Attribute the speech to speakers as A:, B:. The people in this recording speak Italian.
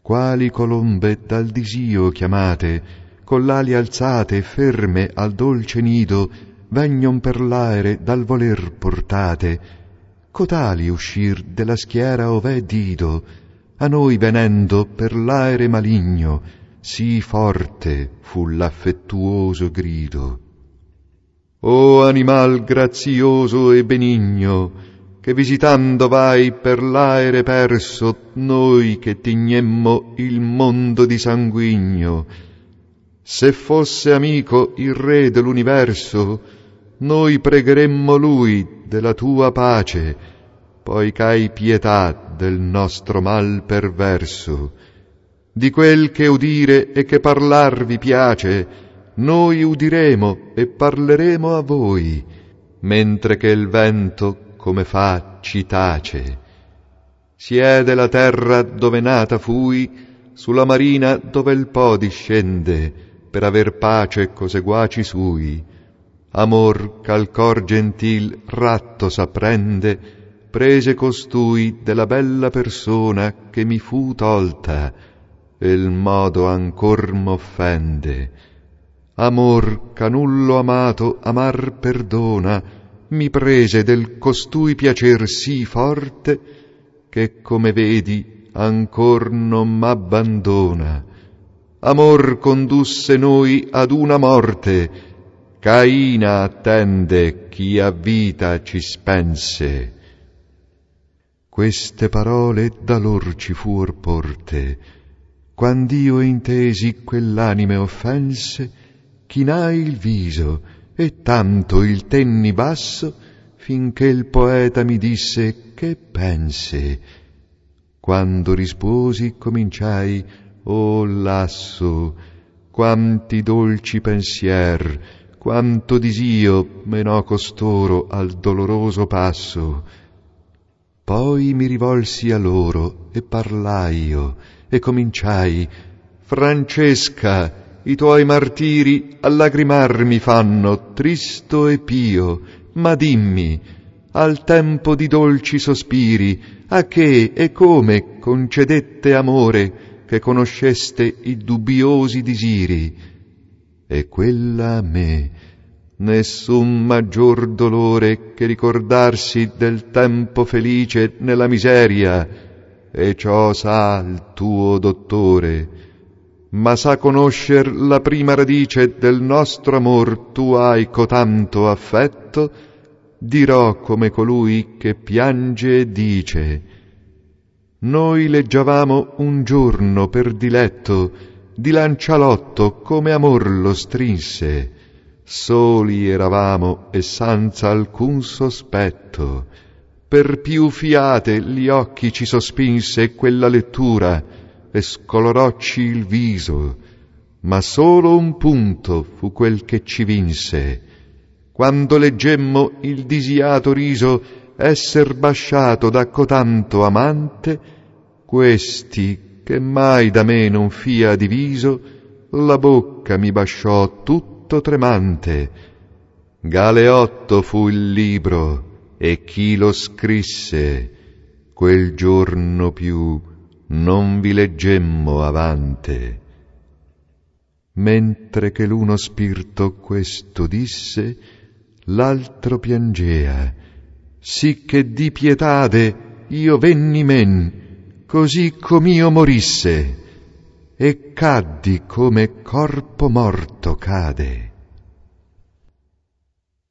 A: quali colombe dal disio chiamate, con l'ali alzate e ferme al dolce nido, vegnon per l'aere dal voler portate, cotali uscir della schiera ov'è dido, a noi venendo per l'aere maligno, sì forte fu l'affettuoso grido. O animal grazioso e benigno, che visitando vai per l'aere perso, noi che tignemmo il mondo di sanguigno. Se fosse amico il re dell'universo, noi pregheremmo lui della tua pace, poi c'hai pietà del nostro mal perverso. Di quel che udire e che parlar vi piace, noi udiremo e parleremo a voi, mentre che il vento come fa ci tace. Siede la terra dove nata fui, sulla marina dove il Po discende, per aver pace co seguaci sui. Amor ch'al cor gentil ratto s'apprende, prese costui della bella persona che mi fu tolta, e il modo ancor m'offende. Amor ch'a nullo amato amar perdona, mi prese del costui piacer sì forte, che come vedi ancor non m'abbandona. Amor condusse noi ad una morte, Caina attende chi a vita ci spense. Queste parole da lor ci fuor porte, quand'io intesi quell'anime offense, chinai il viso e tanto il tenni basso, finché il poeta mi disse che pense. Quando risposi cominciai, oh lasso, quanti dolci pensier, quanto disio menò costoro al doloroso passo. Poi mi rivolsi a loro e parlaio e cominciai: Francesca, i tuoi martiri a lagrimar mi fanno tristo e pio, ma dimmi, al tempo di dolci sospiri, a che e come concedette amore, che conosceste i dubbiosi disiri? E quella a me, nessun maggior dolore che ricordarsi del tempo felice nella miseria, e ciò sa il tuo dottore. Ma sa conoscer la prima radice del nostro amor tu hai cotanto affetto, dirò come colui che piange e dice: noi leggiavamo un giorno per diletto di lancialotto come amor lo strinse, soli eravamo e senza alcun sospetto, per più fiate gli occhi ci sospinse quella lettura e scolorocci il viso, ma solo un punto fu quel che ci vinse, quando leggemmo il disiato riso esser basciato da cotanto amante. Questi, che mai da me non fia diviso, la bocca mi basciò tutto tremante. Galeotto fu il libro, e chi lo scrisse, quel giorno più non vi leggemmo avante. Mentre che l'uno spirito questo disse, l'altro piangea, sì che di pietade io venni men, così com'io morisse, e caddi come corpo morto cade.